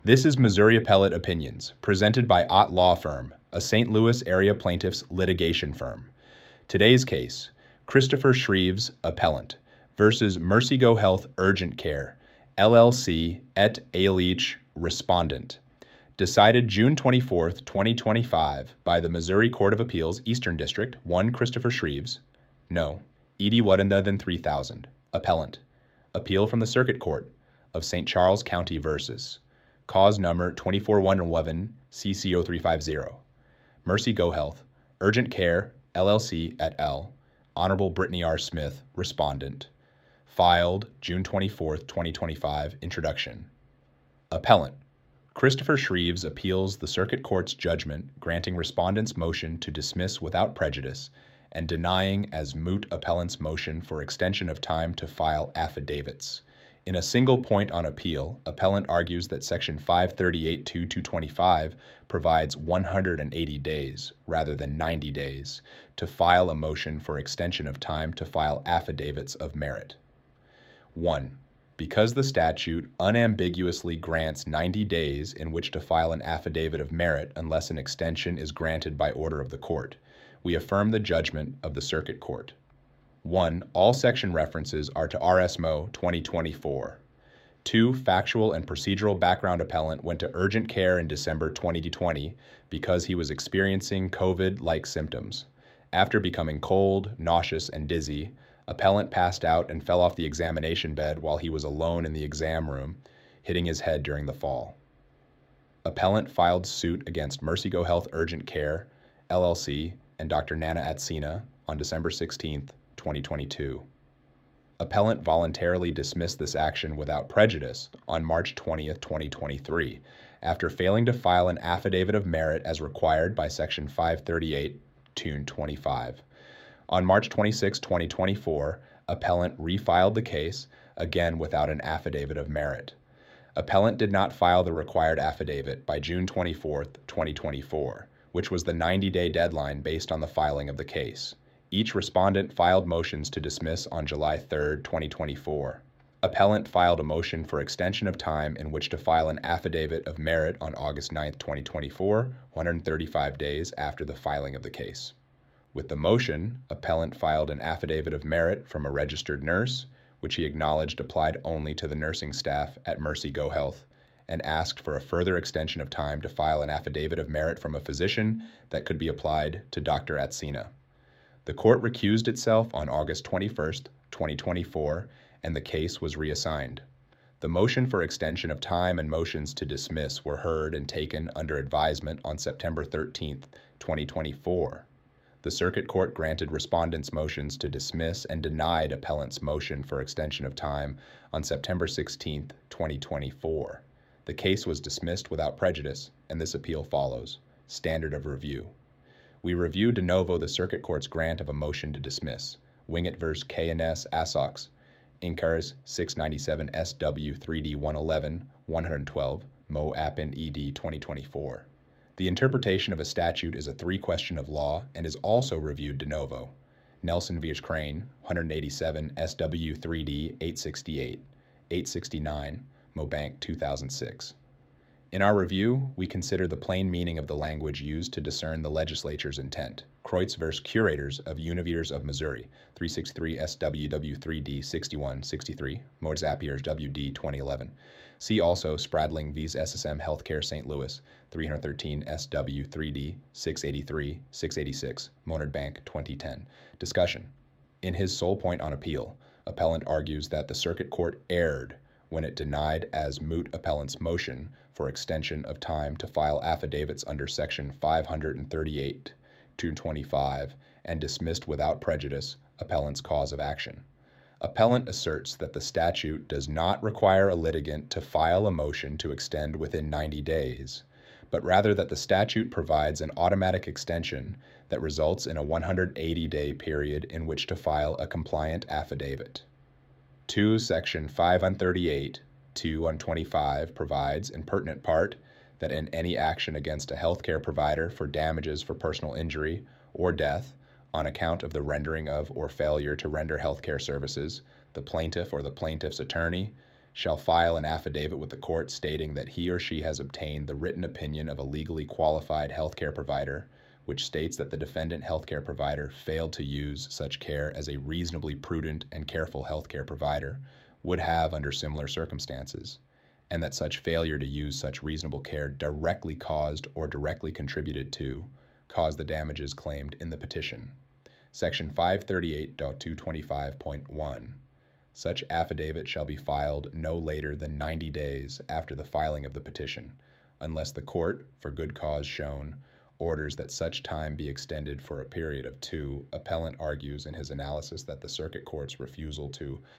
This is Missouri Appellate Opinions, presented by Ott Law Firm, a St. Louis area plaintiffs litigation firm. Today's case, Christopher Shreves, Appellant, versus Mercy Go Health Urgent Care, LLC et aliq Respondent. Decided June 24, 2025, by the Missouri Court of Appeals, Eastern District, 1 Christopher Shreves, no, Edie Wadenda than 3000, Appellant. Appeal from the Circuit Court of St. Charles County versus Cause number 24111 CC0350. Mercy Go Health, Urgent Care, LLC et al. Honorable Brittany R. Smith, Respondent. Filed June 24, 2025. Introduction. Appellant. Christopher Shreves appeals the Circuit Court's judgment granting Respondent's motion to dismiss without prejudice and denying as moot appellant's motion for extension of time to file affidavits. In a single point on appeal, appellant argues that Section 538-225 provides 180 days, rather than 90 days, to file a motion for extension of time to file affidavits of merit. 1. Because the statute unambiguously grants 90 days in which to file an affidavit of merit unless an extension is granted by order of the court, we affirm the judgment of the Circuit Court. 1. All section references are to RSMO 2024. 2. Factual and procedural background appellant went to urgent care in December 2020 because he was experiencing COVID-like symptoms. After becoming cold, nauseous, and dizzy, appellant passed out and fell off the examination bed while he was alone in the exam room, hitting his head during the fall. Appellant filed suit against Mercy Go Health Urgent Care, LLC, and Dr. Nana Atsina on December 16, 2022. Appellant voluntarily dismissed this action without prejudice on March 20, 2023, after failing to file an affidavit of merit as required by Section 538-25. On March 26, 2024, appellant refiled the case, again without an affidavit of merit. Appellant did not file the required affidavit by June 24, 2024, which was the 90-day deadline based on the filing of the case. Each respondent filed motions to dismiss on July 3, 2024. Appellant filed a motion for extension of time in which to file an affidavit of merit on August 9, 2024, 135 days after the filing of the case. With the motion, appellant filed an affidavit of merit from a registered nurse, which he acknowledged applied only to the nursing staff at Mercy Go Health, and asked for a further extension of time to file an affidavit of merit from a physician that could be applied to Dr. Atsina. The court recused itself on August 21, 2024, and the case was reassigned. The motion for extension of time and motions to dismiss were heard and taken under advisement on September 13, 2024. The Circuit Court granted respondents' motions to dismiss and denied appellant's motion for extension of time on September 16, 2024. The case was dismissed without prejudice, and this appeal follows. Standard of review. We review de novo the Circuit Court's grant of a motion to dismiss. Wingett v. K&S Assox, Incars 697 SW 3D 111 112, Mo Appin ED 2024. The interpretation of a statute is a three-question of law and is also reviewed de novo. Nelson v. Crane, 187 SW 3D 868, 869, Mobank 2006. In our review, we consider the plain meaning of the language used to discern the legislature's intent. Kreutz v. Curators of Univiers of Missouri, 363 SWW3D 6163, Mozapiers WD 2011. See also Spradling v. SSM Healthcare St. Louis, 313 SW3D 683 686, Monard Bank 2010. Discussion. In his sole point on appeal, appellant argues that the Circuit Court erred when it denied as moot appellant's motion for extension of time to file affidavits under Section 538-225 and dismissed without prejudice appellant's cause of action. Appellant asserts that the statute does not require a litigant to file a motion to extend within 90 days, but rather that the statute provides an automatic extension that results in a 180-day period in which to file a compliant affidavit. 2. Section 538(2)25 provides, in pertinent part, that in any action against a healthcare provider for damages for personal injury or death on account of the rendering of or failure to render healthcare services, the plaintiff or the plaintiff's attorney shall file an affidavit with the court stating that he or she has obtained the written opinion of a legally qualified healthcare provider, which states that the defendant healthcare provider failed to use such care as a reasonably prudent and careful healthcare provider would have under similar circumstances, and that such failure to use such reasonable care directly caused or directly contributed to cause the damages claimed in the petition. Section 538.225.1. Such affidavit shall be filed no later than 90 days after the filing of the petition, unless the court, for good cause shown, orders that such time be extended for a period of 2. Appellant argues in his analysis that the circuit court's refusal to